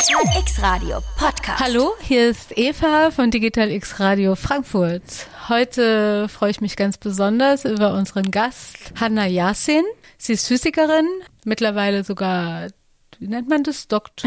Digital X Radio Podcast. Hallo, hier ist Eva von Digital X Radio Frankfurt. Heute freue ich mich ganz besonders über unseren Gast Hanna Yasin. Sie ist Physikerin, mittlerweile sogar, wie nennt man das?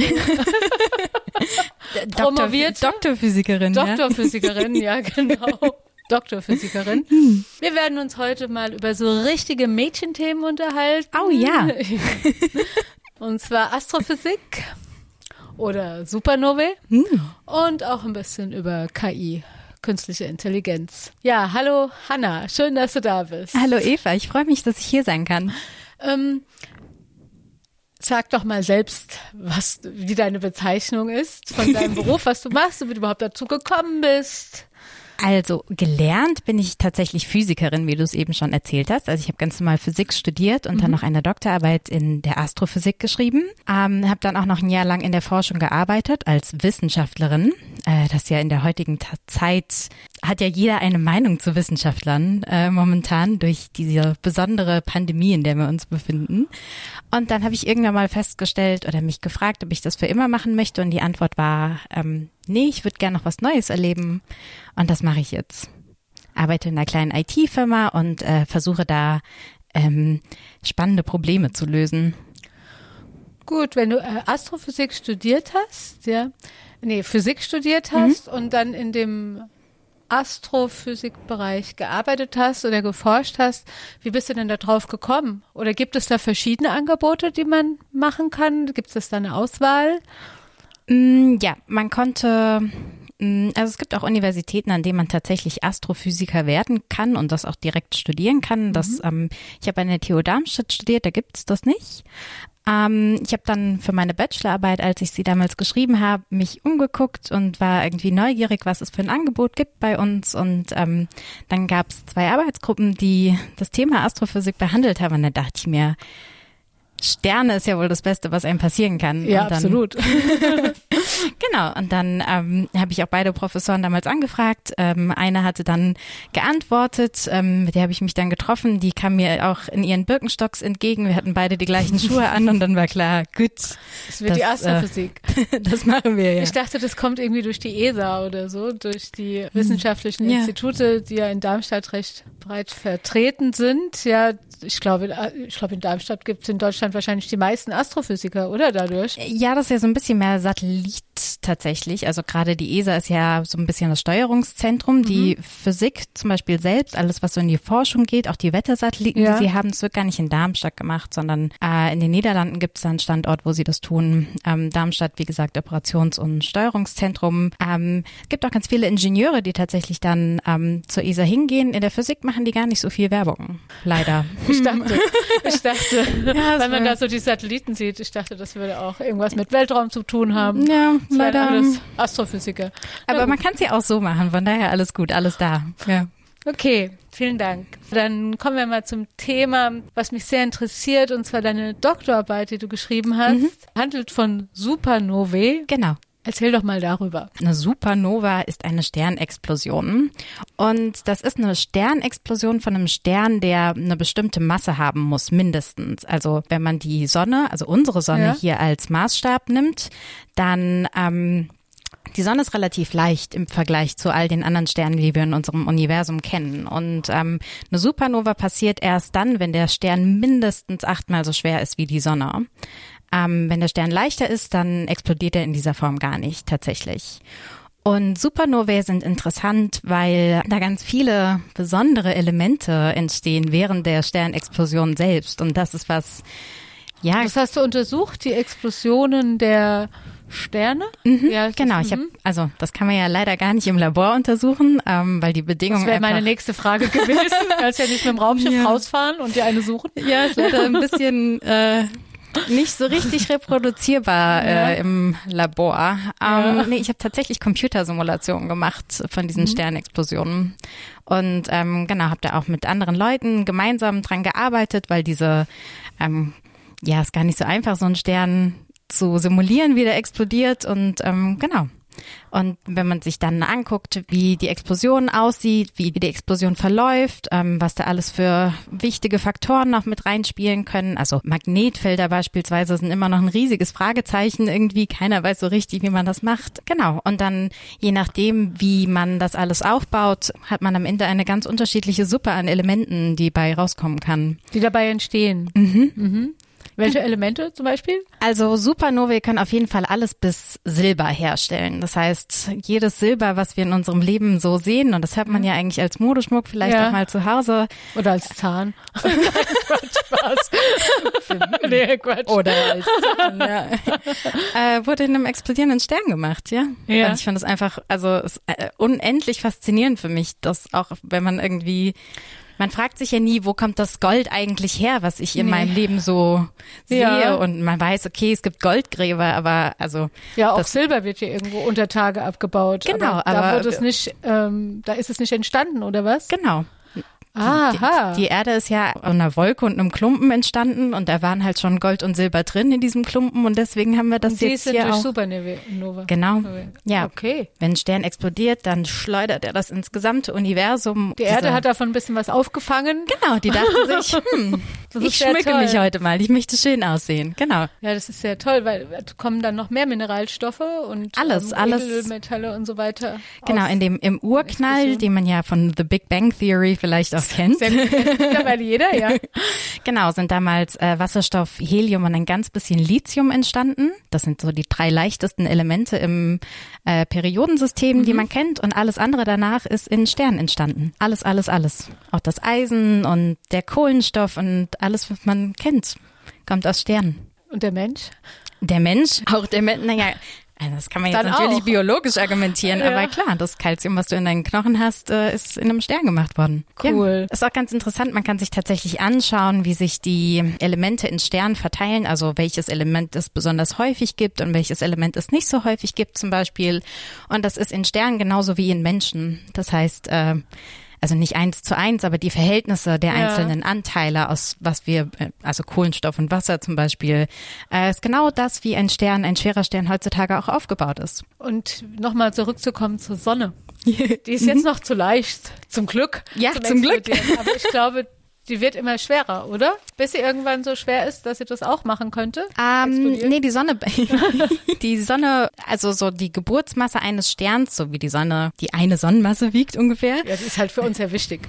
Promoviert. Doktorphysikerin. Doktorphysikerin, ja genau. Doktorphysikerin. Wir werden uns heute mal über so richtige Mädchenthemen unterhalten. Oh ja. Und zwar Astrophysik oder Supernovae und auch ein bisschen über KI, künstliche Intelligenz. Ja, hallo Hanna, schön, dass du da bist. Hallo Eva, ich freue mich, dass ich hier sein kann. Sag doch mal selbst, wie deine Bezeichnung ist von deinem Beruf, was du machst und wie du überhaupt dazu gekommen bist. Also gelernt bin ich tatsächlich Physikerin, wie du es eben schon erzählt hast. Also ich habe ganz normal Physik studiert und dann noch eine Doktorarbeit in der Astrophysik geschrieben. Habe dann auch noch ein Jahr lang in der Forschung gearbeitet als Wissenschaftlerin. Das ja in der heutigen Zeit hat ja jeder eine Meinung zu Wissenschaftlern momentan durch diese besondere Pandemie, in der wir uns befinden. Und dann habe ich irgendwann mal festgestellt oder mich gefragt, ob ich das für immer machen möchte. Und die Antwort war, nee, ich würde gerne noch was Neues erleben. Und das mache ich jetzt. Arbeite in einer kleinen IT-Firma und versuche da spannende Probleme zu lösen. Gut, wenn du Astrophysik studiert hast, Physik studiert hast und dann in dem Astrophysikbereich gearbeitet hast oder geforscht hast, wie bist du denn da drauf gekommen? Oder gibt es da verschiedene Angebote, die man machen kann? Gibt es da eine Auswahl? Ja, man konnte, also es gibt auch Universitäten, an denen man tatsächlich Astrophysiker werden kann und das auch direkt studieren kann. Ich habe an der TU Darmstadt studiert, da gibt es das nicht. Ich habe dann für meine Bachelorarbeit, als ich sie damals geschrieben habe, mich umgeguckt und war irgendwie neugierig, was es für ein Angebot gibt bei uns. Und dann gab es 2 Arbeitsgruppen, die das Thema Astrophysik behandelt haben. Und da dachte ich mir, Sterne ist ja wohl das Beste, was einem passieren kann. Ja, und dann, absolut. Genau, und dann habe ich auch beide Professoren damals angefragt. Eine hatte dann geantwortet, mit der habe ich mich dann getroffen. Die kam mir auch in ihren Birkenstocks entgegen. Wir hatten beide die gleichen Schuhe an und dann war klar, gut. Das wird die Astrophysik. Das machen wir, ja. Ich dachte, das kommt irgendwie durch die ESA oder so, durch die wissenschaftlichen Institute, die ja in Darmstadt recht breit vertreten sind. Ja, ich glaube, in Darmstadt gibt es in Deutschland wahrscheinlich die meisten Astrophysiker, oder dadurch? Ja, das ist ja so ein bisschen mehr Satellit tatsächlich. Also gerade die ESA ist ja so ein bisschen das Steuerungszentrum. Die Physik zum Beispiel selbst, alles was so in die Forschung geht, auch die Wettersatelliten, die sie haben, das wird gar nicht in Darmstadt gemacht, sondern in den Niederlanden gibt es da einen Standort, wo sie das tun. Darmstadt, wie gesagt, Operations- und Steuerungszentrum. Gibt auch ganz viele Ingenieure, die tatsächlich dann zur ESA hingehen. In der Physik machen die gar nicht so viel Werbung, leider. Ich dachte, ja, wenn man da so die Satelliten sieht, ich dachte, das würde auch irgendwas mit Weltraum zu tun haben. Ja, das leider. Alles Astrophysiker. Aber man kann es ja auch so machen, von daher alles gut, alles da. Ja. Okay, vielen Dank. Dann kommen wir mal zum Thema, was mich sehr interessiert, und zwar deine Doktorarbeit, die du geschrieben hast, handelt von Supernovae. Genau. Erzähl doch mal darüber. Eine Supernova ist eine Sternexplosion und das ist eine Sternexplosion von einem Stern, der eine bestimmte Masse haben muss, mindestens. Also wenn man die Sonne, also unsere Sonne hier als Maßstab nimmt, dann die Sonne ist relativ leicht im Vergleich zu all den anderen Sternen, die wir in unserem Universum kennen. Und eine Supernova passiert erst dann, wenn der Stern mindestens 8-mal so schwer ist wie die Sonne. Wenn der Stern leichter ist, dann explodiert er in dieser Form gar nicht tatsächlich. Und Supernovae sind interessant, weil da ganz viele besondere Elemente entstehen während der Sternexplosion selbst. Und das ist was, ja. Das hast du untersucht, die Explosionen der Sterne? Ja, genau. Das kann man ja leider gar nicht im Labor untersuchen, weil die Bedingungen. Das wäre meine nächste Frage gewesen. Du kannst ja nicht mit dem Raumschiff rausfahren und dir eine suchen. Ja, ist leider ein bisschen nicht so richtig reproduzierbar im Labor. Nee, ich habe tatsächlich Computersimulationen gemacht von diesen Sternexplosionen und habe da auch mit anderen Leuten gemeinsam dran gearbeitet, weil diese, ist gar nicht so einfach, so einen Stern zu simulieren, wie der explodiert und Und wenn man sich dann anguckt, wie die Explosion aussieht, wie die Explosion verläuft, was da alles für wichtige Faktoren noch mit reinspielen können. Also Magnetfelder beispielsweise sind immer noch ein riesiges Fragezeichen irgendwie. Keiner weiß so richtig, wie man das macht. Genau. Und dann, je nachdem, wie man das alles aufbaut, hat man am Ende eine ganz unterschiedliche Suppe an Elementen, die bei rauskommen kann. Die dabei entstehen. Welche Elemente zum Beispiel? Also Supernovae können auf jeden Fall alles bis Silber herstellen. Das heißt, jedes Silber, was wir in unserem Leben so sehen, und das hört man ja eigentlich als Modeschmuck vielleicht auch mal zu Hause. Oder als Zahn. Spaß. Nee, Quatsch. Oder als Zahn, ja. Wurde in einem explodierenden Stern gemacht, ja. Und ich fand das einfach, also es ist unendlich faszinierend für mich, dass auch, wenn man irgendwie man fragt sich ja nie, wo kommt das Gold eigentlich her, was ich in meinem Leben so sehe. Und man weiß, okay, es gibt Goldgräber, aber also. Ja, auch Silber wird hier irgendwo unter Tage abgebaut. Genau, aber da wird es nicht, da ist es nicht entstanden, oder was? Genau. Aha. Die Erde ist ja aus einer Wolke und einem Klumpen entstanden und da waren halt schon Gold und Silber drin in diesem Klumpen und deswegen haben wir das jetzt hier auch. Die sind durch Supernova. Genau. Ja. Okay. Wenn ein Stern explodiert, dann schleudert er das ins gesamte Universum. Die Erde hat davon ein bisschen was aufgefangen. Genau, die dachte sich, ich schmücke mich heute mal, ich möchte schön aussehen. Genau. Ja, das ist sehr toll, weil kommen dann noch mehr Mineralstoffe und alles. Edelmetalle und so weiter. Genau, im Urknall, den man ja von The Big Bang Theory vielleicht auch kennt. Mittlerweile jeder, ja. Genau, sind damals Wasserstoff, Helium und ein ganz bisschen Lithium entstanden. Das sind so die 3 leichtesten Elemente im Periodensystem, die man kennt. Und alles andere danach ist in Sternen entstanden. Alles. Auch das Eisen und der Kohlenstoff und alles, was man kennt, kommt aus Sternen. Und der Mensch? Der Mensch, auch der Mensch, naja, das kann man jetzt dann natürlich auch biologisch argumentieren, aber klar, das Calcium, was du in deinen Knochen hast, ist in einem Stern gemacht worden. Cool. Ja. Ist auch ganz interessant, man kann sich tatsächlich anschauen, wie sich die Elemente in Sternen verteilen, also welches Element es besonders häufig gibt und welches Element es nicht so häufig gibt zum Beispiel. Und das ist in Sternen genauso wie in Menschen. Das heißt, also nicht 1:1, aber die Verhältnisse der einzelnen Anteile aus was wir, also Kohlenstoff und Wasser zum Beispiel, ist genau das, wie ein schwerer Stern heutzutage auch aufgebaut ist. Und nochmal zurückzukommen zur Sonne. Die ist jetzt noch zu leicht, zum Glück. Ja, zum Glück. Aber ich glaube, die wird immer schwerer, oder? Bis sie irgendwann so schwer ist, dass sie das auch machen könnte? Nee, die Sonne, also so die Geburtsmasse eines Sterns, so wie die Sonne, die eine Sonnenmasse wiegt ungefähr. Ja, das ist halt für uns sehr wichtig.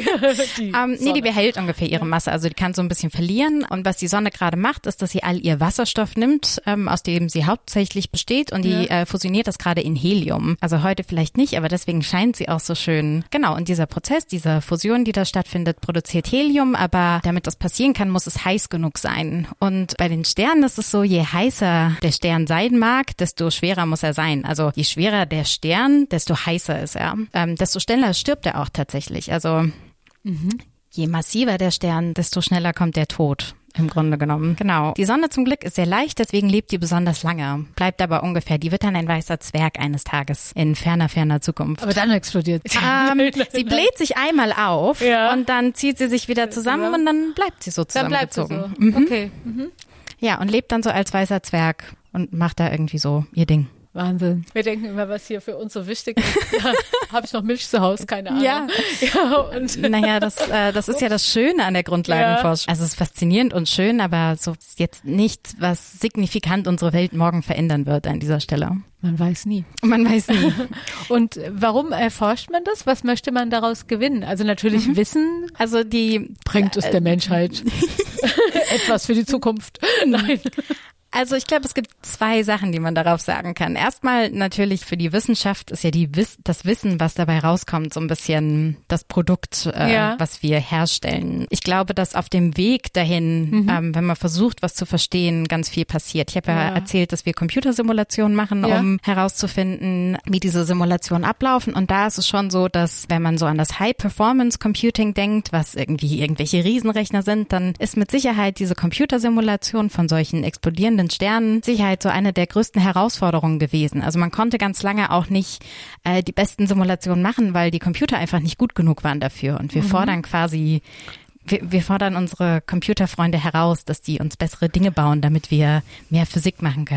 Die behält ungefähr ihre Masse, also die kann so ein bisschen verlieren. Und was die Sonne gerade macht, ist, dass sie all ihr Wasserstoff nimmt, aus dem sie hauptsächlich besteht und die fusioniert das gerade in Helium. Also heute vielleicht nicht, aber deswegen scheint sie auch so schön. Genau, und dieser Prozess, diese Fusion, die da stattfindet, produziert Helium, aber damit das passieren kann, muss es heiß genug sein. Und bei den Sternen ist es so, je heißer der Stern sein mag, desto schwerer muss er sein. Also je schwerer der Stern, desto heißer ist er. Desto schneller stirbt er auch tatsächlich. Also je massiver der Stern, desto schneller kommt der Tod. Im Grunde genommen, genau. Die Sonne zum Glück ist sehr leicht, deswegen lebt die besonders lange. Bleibt aber ungefähr, die wird dann ein weißer Zwerg eines Tages in ferner Zukunft. Aber dann explodiert sie. Sie bläht sich einmal auf und dann zieht sie sich wieder zusammen und dann bleibt sie so zusammengezogen. Dann bleibt sie so. Okay. Ja, und lebt dann so als weißer Zwerg und macht da irgendwie so ihr Ding. Wahnsinn. Wir denken immer, was hier für uns so wichtig ist. Ja, habe ich noch Milch zu Hause? Keine Ahnung. Ja und naja, das ist ja das Schöne an der Grundlagenforschung. Also es ist faszinierend und schön, aber so ist jetzt nichts, was signifikant unsere Welt morgen verändern wird an dieser Stelle. Man weiß nie. Und warum erforscht man das? Was möchte man daraus gewinnen? Also natürlich Wissen. Also bringt es der Menschheit etwas für die Zukunft. Nein. Also ich glaube, es gibt 2 Sachen, die man darauf sagen kann. Erstmal natürlich für die Wissenschaft ist ja das Wissen, was dabei rauskommt, so ein bisschen das Produkt, was wir herstellen. Ich glaube, dass auf dem Weg dahin, wenn man versucht, was zu verstehen, ganz viel passiert. Ich habe ja erzählt, dass wir Computersimulationen machen, um herauszufinden, wie diese Simulationen ablaufen. Und da ist es schon so, dass wenn man so an das High-Performance-Computing denkt, was irgendwie irgendwelche Riesenrechner sind, dann ist mit Sicherheit diese Computersimulation von solchen explodierenden Sternen Sicherheit so eine der größten Herausforderungen gewesen. Also man konnte ganz lange auch nicht die besten Simulationen machen, weil die Computer einfach nicht gut genug waren dafür. Und wir fordern quasi, wir fordern unsere Computerfreunde heraus, dass die uns bessere Dinge bauen, damit wir mehr Physik machen können.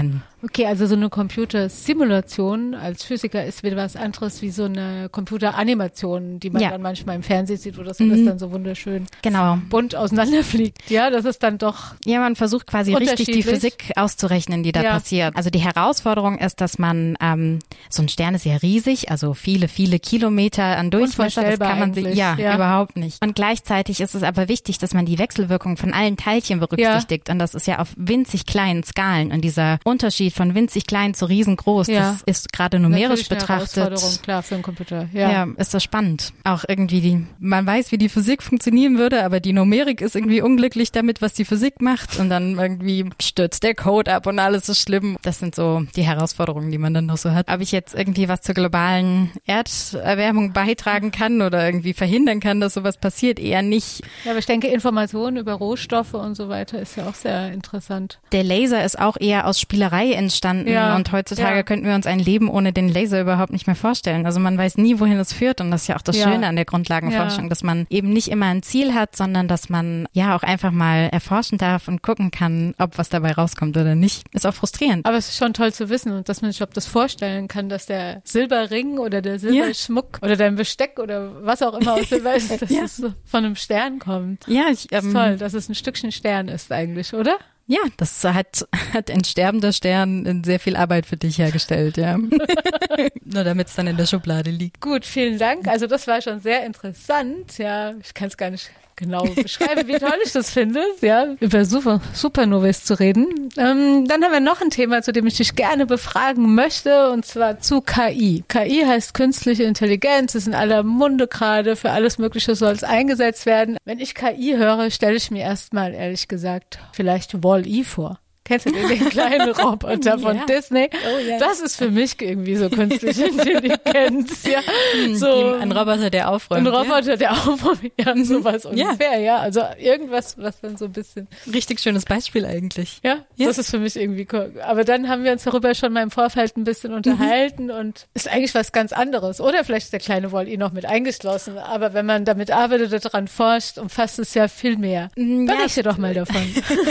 Okay, also so eine Computersimulation als Physiker ist wieder was anderes wie so eine Computeranimation, die man dann manchmal im Fernsehen sieht, wo das alles dann so wunderschön bunt auseinanderfliegt. Ja, das ist dann doch man versucht quasi richtig die Physik auszurechnen, die da passiert. Also die Herausforderung ist, dass man, so ein Stern ist ja riesig, also viele, viele Kilometer an Durchmesser, das kann man sich, überhaupt nicht. Und gleichzeitig ist es aber wichtig, dass man die Wechselwirkung von allen Teilchen berücksichtigt. Und das ist ja auf winzig kleinen Skalen. Und dieser Unterschied von winzig klein zu riesengroß, das ist gerade numerisch betrachtet. Herausforderung, klar, für einen Computer. Ja, ist das spannend. Auch irgendwie man weiß, wie die Physik funktionieren würde, aber die Numerik ist irgendwie unglücklich damit, was die Physik macht. Und dann irgendwie stürzt der Code ab und alles ist schlimm. Das sind so die Herausforderungen, die man dann noch so hat. Ob ich jetzt irgendwie was zur globalen Erderwärmung beitragen kann oder irgendwie verhindern kann, dass sowas passiert, eher nicht. Ja, aber ich denke, Informationen über Rohstoffe und so weiter ist ja auch sehr interessant. Der Laser ist auch eher aus Spielerei entstanden und heutzutage könnten wir uns ein Leben ohne den Laser überhaupt nicht mehr vorstellen. Also man weiß nie, wohin es führt und das ist ja auch das Schöne an der Grundlagenforschung, dass man eben nicht immer ein Ziel hat, sondern dass man auch einfach mal erforschen darf und gucken kann, ob was dabei rauskommt oder nicht. Ist auch frustrierend. Aber es ist schon toll zu wissen und dass man sich das vorstellen kann, dass der Silberring oder der Silberschmuck oder dein Besteck oder was auch immer aus Silber ist, dass es von einem Stern kommt. Ja, ist toll, dass es ein Stückchen Stern ist eigentlich, oder? Ja, das hat ein sterbender Stern sehr viel Arbeit für dich hergestellt, ja. Nur damit es dann in der Schublade liegt. Gut, vielen Dank. Also das war schon sehr interessant. Ja, ich kann es gar nicht genau beschreiben, wie toll ich das finde, über Supernovae zu reden. Dann haben wir noch ein Thema, zu dem ich dich gerne befragen möchte, und zwar zu KI. KI heißt künstliche Intelligenz, ist in aller Munde gerade, für alles Mögliche soll es eingesetzt werden. Wenn ich KI höre, stelle ich mir erstmal, ehrlich gesagt, vielleicht Wall-E vor. Kennst du den kleinen Roboter von Disney? Oh, ja. Das ist für mich irgendwie so künstliche Intelligenz. Ja. So ein Roboter, der aufräumt. Ein Roboter, der aufräumt. Ja, sowas ungefähr. Ja, also irgendwas, was dann so ein bisschen. Richtig schönes Beispiel eigentlich. Ja, das ist für mich irgendwie cool. Aber dann haben wir uns darüber schon mal im Vorfeld ein bisschen unterhalten und ist eigentlich was ganz anderes. Oder vielleicht ist der kleine Wall-E noch mit eingeschlossen. Aber wenn man damit arbeitet, daran forscht, umfasst es ja viel mehr. Berichte doch mal davon.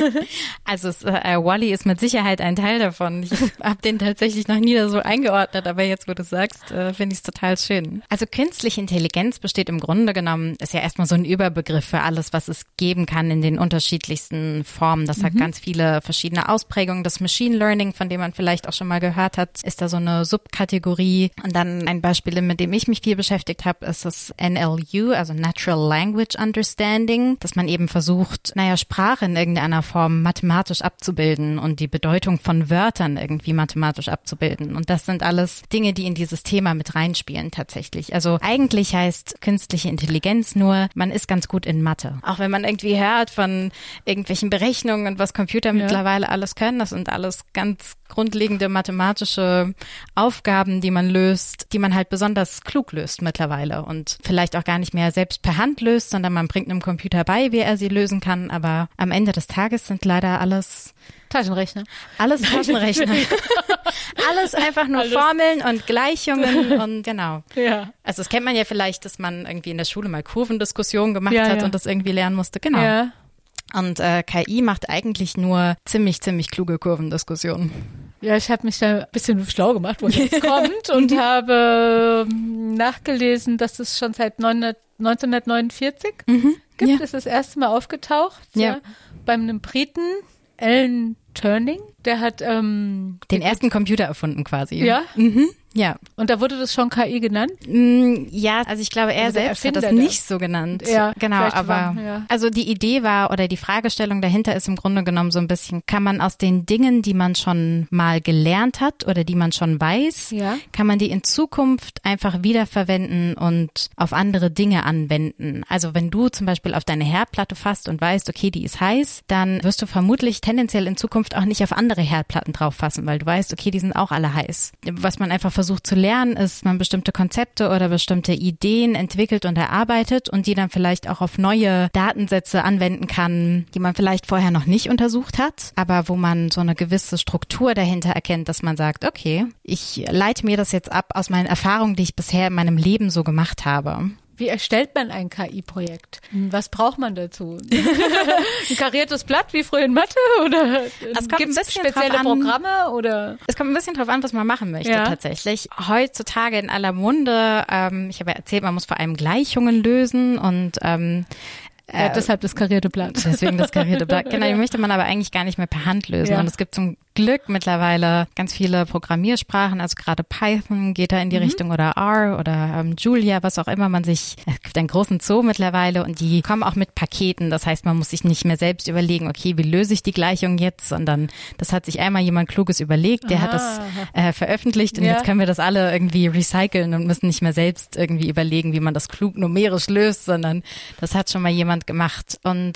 Also Wall-E ist mit Sicherheit ein Teil davon. Ich habe den tatsächlich noch nie so eingeordnet, aber jetzt, wo du sagst, finde ich es total schön. Also künstliche Intelligenz besteht im Grunde genommen, ist ja erstmal so ein Überbegriff für alles, was es geben kann in den unterschiedlichsten Formen. Das hat ganz viele verschiedene Ausprägungen. Das Machine Learning, von dem man vielleicht auch schon mal gehört hat, ist da so eine Subkategorie. Und dann ein Beispiel, mit dem ich mich viel beschäftigt habe, ist das NLU, also Natural Language Understanding, dass man eben versucht, Sprache in irgendeiner Form mathematisch abzubilden und die Bedeutung von Wörtern irgendwie mathematisch abzubilden. Und das sind alles Dinge, die in dieses Thema mit reinspielen tatsächlich. Also eigentlich heißt künstliche Intelligenz nur, man ist ganz gut in Mathe. Auch wenn man irgendwie hört von irgendwelchen Berechnungen und was Computer mittlerweile alles können, das sind alles ganz grundlegende mathematische Aufgaben, die man löst, die man halt besonders klug löst mittlerweile und vielleicht auch gar nicht mehr selbst per Hand löst, sondern man bringt einem Computer bei, wie er sie lösen kann. Aber am Ende des Tages sind leider alles Taschenrechner. Alles Taschenrechner. Alles einfach nur Formeln und Gleichungen und genau. Ja. Also das kennt man ja vielleicht, dass man irgendwie in der Schule mal Kurvendiskussionen gemacht hat und das irgendwie lernen musste. Genau. Ja. Und KI macht eigentlich nur ziemlich kluge Kurvendiskussionen. Ja, ich habe mich da ein bisschen schlau gemacht, wo das kommt und habe nachgelesen, dass es schon seit 1949 gibt. Ja. Ist das erste Mal aufgetaucht. Ja. Bei einem Briten, Alan Turing, der hat den ersten Computer erfunden quasi. Ja? Ja. Und da wurde das schon KI genannt? Ja, also ich glaube, er selbst hat das nicht so genannt. Ja, genau, aber also die Idee war oder die Fragestellung dahinter ist im Grunde genommen so ein bisschen, kann man aus den Dingen, die man schon mal gelernt hat oder die man schon weiß, kann man die in Zukunft einfach wiederverwenden und auf andere Dinge anwenden. Also wenn du zum Beispiel auf deine Herdplatte fasst und weißt, okay, die ist heiß, dann wirst du vermutlich tendenziell in Zukunft auch nicht auf andere Herdplatten drauf fassen, weil du weißt, okay, die sind auch alle heiß. Was man einfach versucht zu lernen, ist, man bestimmte Konzepte oder bestimmte Ideen entwickelt und erarbeitet und die dann vielleicht auch auf neue Datensätze anwenden kann, die man vielleicht vorher noch nicht untersucht hat, aber wo man so eine gewisse Struktur dahinter erkennt, dass man sagt, okay, ich leite mir das jetzt ab aus meinen Erfahrungen, die ich bisher in meinem Leben so gemacht habe. Wie erstellt man ein KI-Projekt? Was braucht man dazu? Ein kariertes Blatt wie früher in Mathe oder gibt es spezielle Programme? Oder? Es kommt ein bisschen drauf an, was man machen möchte tatsächlich. Heutzutage in aller Munde, ich habe ja erzählt, man muss vor allem Gleichungen lösen und deshalb das karierte Blatt. Deswegen das karierte Blatt. Genau, die möchte man aber eigentlich gar nicht mehr per Hand lösen. Und es gibt zum Glück mittlerweile ganz viele Programmiersprachen, also gerade Python geht da in die Richtung oder R oder Julia, was auch immer es gibt einen großen Zoo mittlerweile und die kommen auch mit Paketen. Das heißt, man muss sich nicht mehr selbst überlegen, okay, wie löse ich die Gleichung jetzt, sondern das hat sich einmal jemand Kluges überlegt, der hat das veröffentlicht und jetzt können wir das alle irgendwie recyceln und müssen nicht mehr selbst irgendwie überlegen, wie man das klug numerisch löst, sondern das hat schon mal jemand gemacht. Und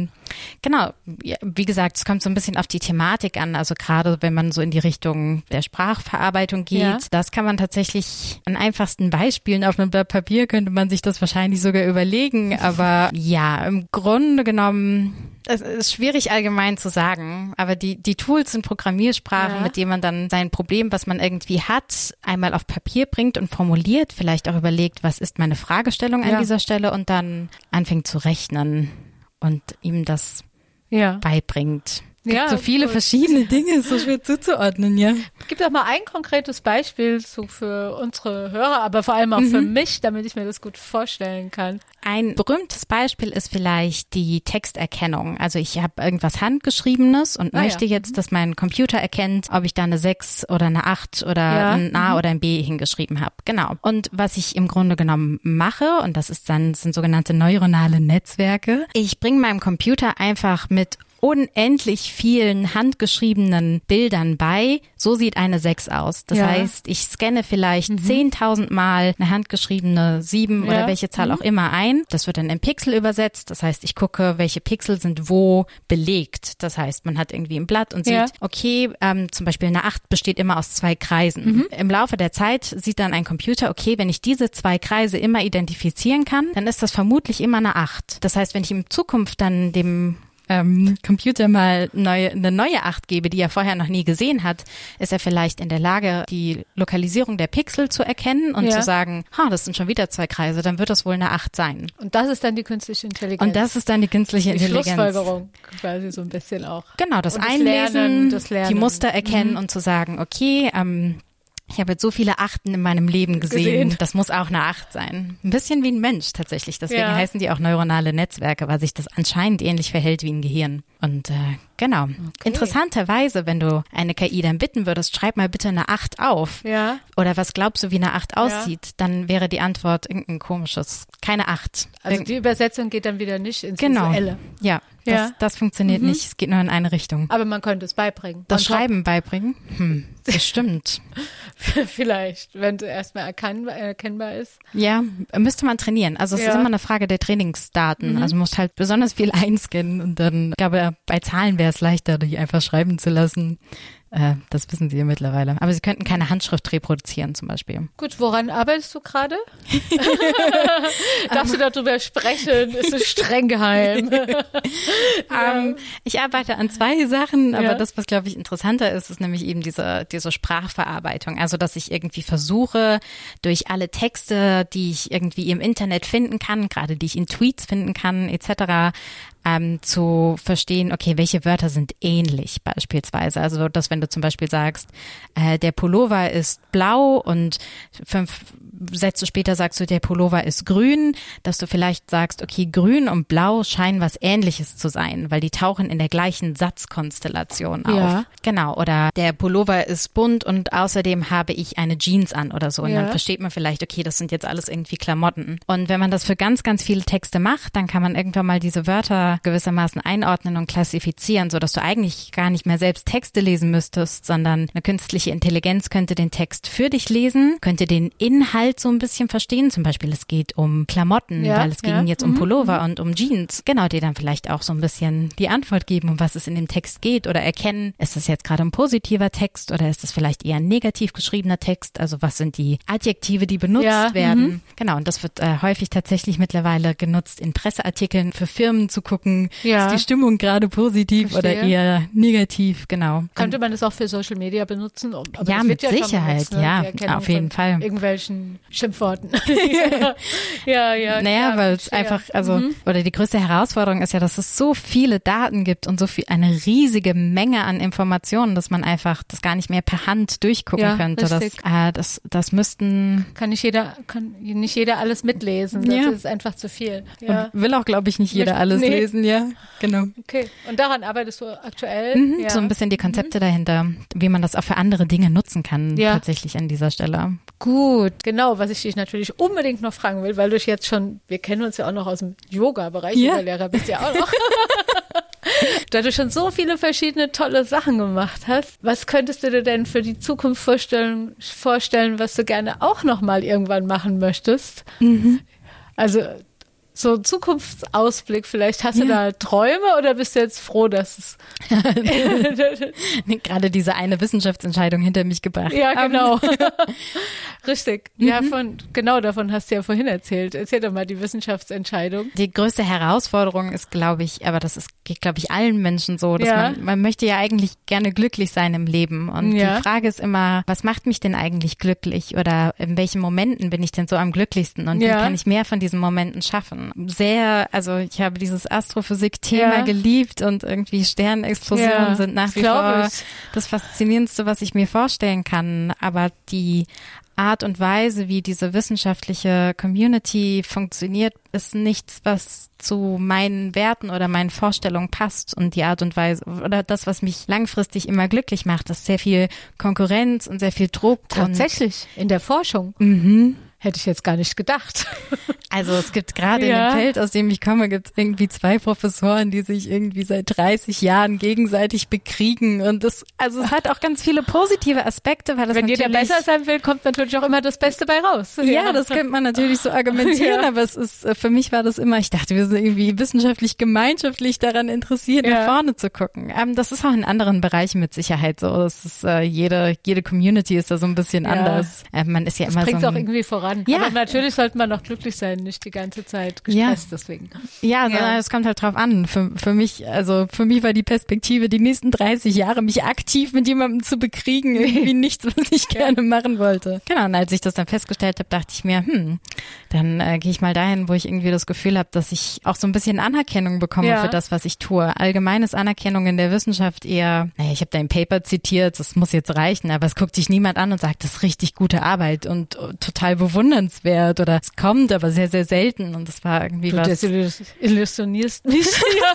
genau, wie gesagt, es kommt so ein bisschen auf die Thematik an, also gerade wenn man so in die Richtung der Sprachverarbeitung geht, das kann man tatsächlich an einfachsten Beispielen auf einem Blatt Papier könnte man sich das wahrscheinlich sogar überlegen, aber ja, im Grunde genommen, es ist schwierig allgemein zu sagen, aber die Tools sind Programmiersprachen, mit denen man dann sein Problem, was man irgendwie hat, einmal auf Papier bringt und formuliert, vielleicht auch überlegt, was ist meine Fragestellung an dieser Stelle und dann anfängt zu rechnen und ihm das beibringt. Es gibt so viele verschiedene Dinge, ist so schwer zuzuordnen, Gib doch mal ein konkretes Beispiel so für unsere Hörer, aber vor allem auch für mich, damit ich mir das gut vorstellen kann. Ein berühmtes Beispiel ist vielleicht die Texterkennung. Also ich habe irgendwas Handgeschriebenes und möchte jetzt, dass mein Computer erkennt, ob ich da eine 6 oder eine 8 oder ein A oder ein B hingeschrieben habe. Genau. Und was ich im Grunde genommen mache, und das sind sogenannte neuronale Netzwerke, ich bringe meinem Computer einfach mit unendlich vielen handgeschriebenen Bildern bei. So sieht eine 6 aus. Das heißt, ich scanne vielleicht 10.000 Mal eine handgeschriebene 7 oder welche Zahl auch immer ein. Das wird dann in Pixel übersetzt. Das heißt, ich gucke, welche Pixel sind wo belegt. Das heißt, man hat irgendwie ein Blatt und sieht, okay, zum Beispiel eine 8 besteht immer aus 2 Kreisen. Im Laufe der Zeit sieht dann ein Computer, okay, wenn ich diese 2 Kreise immer identifizieren kann, dann ist das vermutlich immer eine 8. Das heißt, wenn ich in Zukunft dann dem Computer mal eine neue 8 gebe, die er vorher noch nie gesehen hat, ist er vielleicht in der Lage, die Lokalisierung der Pixel zu erkennen und zu sagen, das sind schon wieder 2 Kreise, dann wird das wohl eine 8 sein. Und das ist dann die künstliche Intelligenz. Und das ist dann die künstliche Intelligenz. Schlussfolgerung quasi so ein bisschen auch. Genau, das Einlesen, das Lernen, die Muster erkennen und zu sagen, okay, ich habe jetzt so viele Achten in meinem Leben gesehen. Das muss auch eine 8 sein. Ein bisschen wie ein Mensch tatsächlich. Deswegen heißen die auch neuronale Netzwerke, weil sich das anscheinend ähnlich verhält wie ein Gehirn. Und genau. Okay. Interessanterweise, wenn du eine KI dann bitten würdest, schreib mal bitte eine 8 auf. Ja. Oder was glaubst du, wie eine 8 aussieht? Dann wäre die Antwort irgendein komisches. Keine 8. Also die Übersetzung geht dann wieder nicht ins Visuelle. Ja. Das funktioniert nicht. Es geht nur in eine Richtung. Aber man könnte es beibringen. Das Schreiben beibringen? Das stimmt. Vielleicht, wenn es erstmal erkennbar ist. Ja, müsste man trainieren. Also es ist immer eine Frage der Trainingsdaten. Also man muss halt besonders viel einscannen und dann, ich glaube, bei Zahlen wäre es leichter, die einfach schreiben zu lassen. Das wissen Sie ja mittlerweile. Aber Sie könnten keine Handschrift reproduzieren zum Beispiel. Gut, woran arbeitest du gerade? Darfst du darüber sprechen? Ist es streng geheim? Ich arbeite an 2 Sachen, aber das, was glaube ich interessanter ist, ist nämlich eben diese Sprachverarbeitung. Also, dass ich irgendwie versuche, durch alle Texte, die ich irgendwie im Internet finden kann, gerade die ich in Tweets finden kann, etc., zu verstehen, okay, welche Wörter sind ähnlich beispielsweise. Also, dass wenn du zum Beispiel sagst, der Pullover ist blau und 5 Sätze später sagst du, der Pullover ist grün, dass du vielleicht sagst, okay, grün und blau scheinen was Ähnliches zu sein, weil die tauchen in der gleichen Satzkonstellation auf. Ja. Genau. Oder der Pullover ist bunt und außerdem habe ich eine Jeans an oder so. Und dann versteht man vielleicht, okay, das sind jetzt alles irgendwie Klamotten. Und wenn man das für ganz, ganz viele Texte macht, dann kann man irgendwann mal diese Wörter gewissermaßen einordnen und klassifizieren, sodass du eigentlich gar nicht mehr selbst Texte lesen müsstest, sondern eine künstliche Intelligenz könnte den Text für dich lesen, könnte den Inhalt so ein bisschen verstehen. Zum Beispiel, es geht um Klamotten, weil es ging jetzt um Pullover und um Jeans. Genau, die dann vielleicht auch so ein bisschen die Antwort geben, um was es in dem Text geht oder erkennen, ist es jetzt gerade ein positiver Text oder ist es vielleicht eher ein negativ geschriebener Text? Also was sind die Adjektive, die benutzt werden? Genau, und das wird häufig tatsächlich mittlerweile genutzt in Presseartikeln für Firmen zu gucken, gucken, ist die Stimmung gerade positiv oder eher negativ, genau. Könnte man das auch für Social Media benutzen? Aber ja, mit Sicherheit, benutzt, ne? Auf jeden Fall. Irgendwelchen Schimpfworten. ja. Naja, weil es einfach, oder die größte Herausforderung ist ja, dass es so viele Daten gibt und so viel, eine riesige Menge an Informationen, dass man einfach das gar nicht mehr per Hand durchgucken könnte. Das müssten... Kann nicht jeder alles mitlesen. Das ist einfach zu viel. Ja. Und will auch, glaube ich, nicht jeder alles lesen, ja. Genau. Okay. Und daran arbeitest du aktuell? So ein bisschen die Konzepte dahinter, wie man das auch für andere Dinge nutzen kann, tatsächlich an dieser Stelle. Gut, genau, was ich dich natürlich unbedingt noch fragen will, weil du jetzt schon, wir kennen uns ja auch noch aus dem Yoga-Bereich, Yoga-Lehrer bist ja auch noch. Da du schon so viele verschiedene tolle Sachen gemacht hast, was könntest du dir denn für die Zukunft vorstellen, was du gerne auch noch mal irgendwann machen möchtest? Also so ein Zukunftsausblick, vielleicht hast du da Träume oder bist du jetzt froh, dass es gerade diese eine Wissenschaftsentscheidung hinter mich gebracht. Ja, genau. Richtig. Ja, davon hast du ja vorhin erzählt. Erzähl doch mal die Wissenschaftsentscheidung. Die größte Herausforderung ist, glaube ich, aber geht, glaube ich, allen Menschen so, dass man möchte ja eigentlich gerne glücklich sein im Leben. Und die Frage ist immer, was macht mich denn eigentlich glücklich oder in welchen Momenten bin ich denn so am glücklichsten und wie kann ich mehr von diesen Momenten schaffen? Ich habe dieses Astrophysik-Thema geliebt und irgendwie Sternexplosionen sind nach wie vor das Faszinierendste, was ich mir vorstellen kann. Aber die Art und Weise, wie diese wissenschaftliche Community funktioniert, ist nichts, was zu meinen Werten oder meinen Vorstellungen passt. Und die Art und Weise oder das, was mich langfristig immer glücklich macht, ist sehr viel Konkurrenz und sehr viel Druck. Tatsächlich, in der Forschung. Hätte ich jetzt gar nicht gedacht. Also es gibt gerade in dem Feld, aus dem ich komme, gibt es irgendwie 2 Professoren, die sich irgendwie seit 30 Jahren gegenseitig bekriegen. Und es hat auch ganz viele positive Aspekte, weil das wenn jeder besser sein will, kommt natürlich auch immer das Beste bei raus. Ja, das könnte man natürlich so argumentieren, aber es ist, für mich war das immer, ich dachte, wir sind irgendwie wissenschaftlich, gemeinschaftlich daran interessiert, nach vorne zu gucken. Das ist auch in anderen Bereichen mit Sicherheit so. Das ist, jede Community ist da so ein bisschen anders. Man ist ja immer so. Bringt es auch irgendwie voran. Ja. Aber natürlich sollte man noch glücklich sein, nicht die ganze Zeit gestresst deswegen. Ja, es kommt halt drauf an. Für mich war die Perspektive, die nächsten 30 Jahre mich aktiv mit jemandem zu bekriegen, irgendwie nichts, was ich gerne machen wollte. Genau, und als ich das dann festgestellt habe, dachte ich mir, dann gehe ich mal dahin, wo ich irgendwie das Gefühl habe, dass ich auch so ein bisschen Anerkennung bekomme für das, was ich tue. Allgemeines Anerkennung in der Wissenschaft eher, ich habe dein Paper zitiert, das muss jetzt reichen, aber es guckt dich niemand an und sagt, das ist richtig gute Arbeit und total bewundernswert oder es kommt, aber sehr, sehr selten und das war irgendwie was. Du illusionierst mich.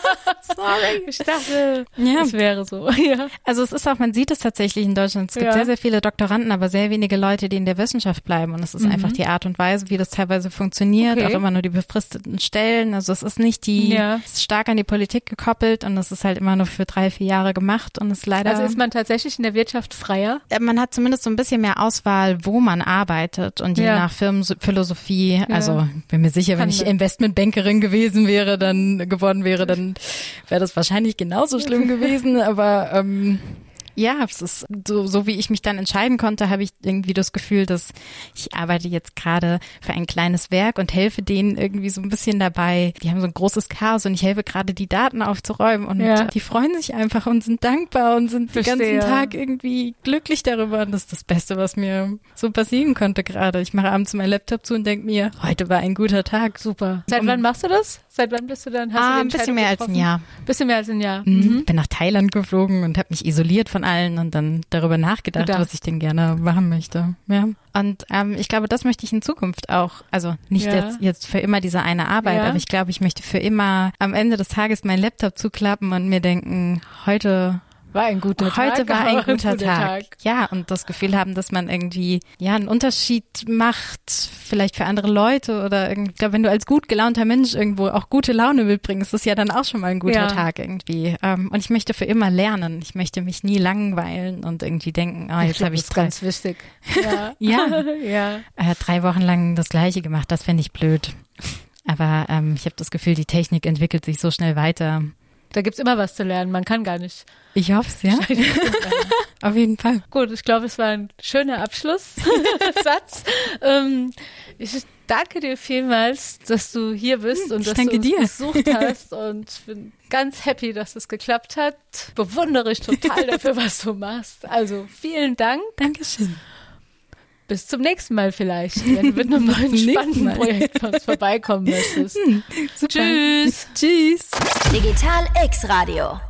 Sorry. Ich dachte, es wäre so. Ja. Also es ist auch, man sieht es tatsächlich in Deutschland, es gibt sehr, sehr viele Doktoranden, aber sehr wenige Leute, die in der Wissenschaft bleiben und es ist einfach die Art und Weise, wie das teilweise funktioniert, auch immer nur die befristeten Stellen, also es ist nicht es ist stark an die Politik gekoppelt und es ist halt immer nur für 3-4 Jahre gemacht und es leider. Also ist man tatsächlich in der Wirtschaft freier? Man hat zumindest so ein bisschen mehr Auswahl, wo man arbeitet und je nach Firmenphilosophie, also bin mir sicher, wenn ich Investmentbankerin geworden wäre, dann wäre das wahrscheinlich genauso schlimm gewesen, aber es ist so wie ich mich dann entscheiden konnte, habe ich irgendwie das Gefühl, dass ich arbeite jetzt gerade für ein kleines Werk und helfe denen irgendwie so ein bisschen dabei. Die haben so ein großes Chaos und ich helfe gerade, die Daten aufzuräumen und die freuen sich einfach und sind dankbar und sind den ganzen Tag irgendwie glücklich darüber und das ist das Beste, was mir so passieren konnte gerade. Ich mache abends meinen Laptop zu und denke mir, heute war ein guter Tag. Super. Seit wann machst du das? Seit wann bist du dann? Ein bisschen mehr als ein Jahr. Bisschen mehr als ein Jahr. Bin nach Thailand geflogen und habe mich isoliert von allen und dann darüber nachgedacht, was ich denn gerne machen möchte. Ja. Und ich glaube, das möchte ich in Zukunft auch, also nicht jetzt für immer diese eine Arbeit, aber ich glaube, ich möchte für immer am Ende des Tages meinen Laptop zuklappen und mir denken, heute war ein guter Tag. Heute war ein guter Tag. Ja, und das Gefühl haben, dass man irgendwie einen Unterschied macht, vielleicht für andere Leute oder irgendwie, ich glaube, wenn du als gut gelaunter Mensch irgendwo auch gute Laune mitbringst, ist das ja dann auch schon mal ein guter Tag irgendwie. Und ich möchte für immer lernen. Ich möchte mich nie langweilen und irgendwie denken, jetzt habe ich das ganz wichtig. Ja. 3 Wochen lang das Gleiche gemacht, das fände ich blöd. Aber ich habe das Gefühl, die Technik entwickelt sich so schnell weiter. Da gibt's immer was zu lernen. Man kann gar nicht. Ich hoffe es, ja. Auf jeden Fall. Gut, ich glaube, es war ein schöner Abschlusssatz. Ich danke dir vielmals, dass du hier bist und dass du uns besucht hast. Und ich bin ganz happy, dass es geklappt hat. Bewundere ich total dafür, was du machst. Also vielen Dank. Dankeschön. Bis zum nächsten Mal vielleicht, wenn du mit einem neuen spannenden Projekt von uns vorbeikommen möchtest. Tschüss. Digital X Radio.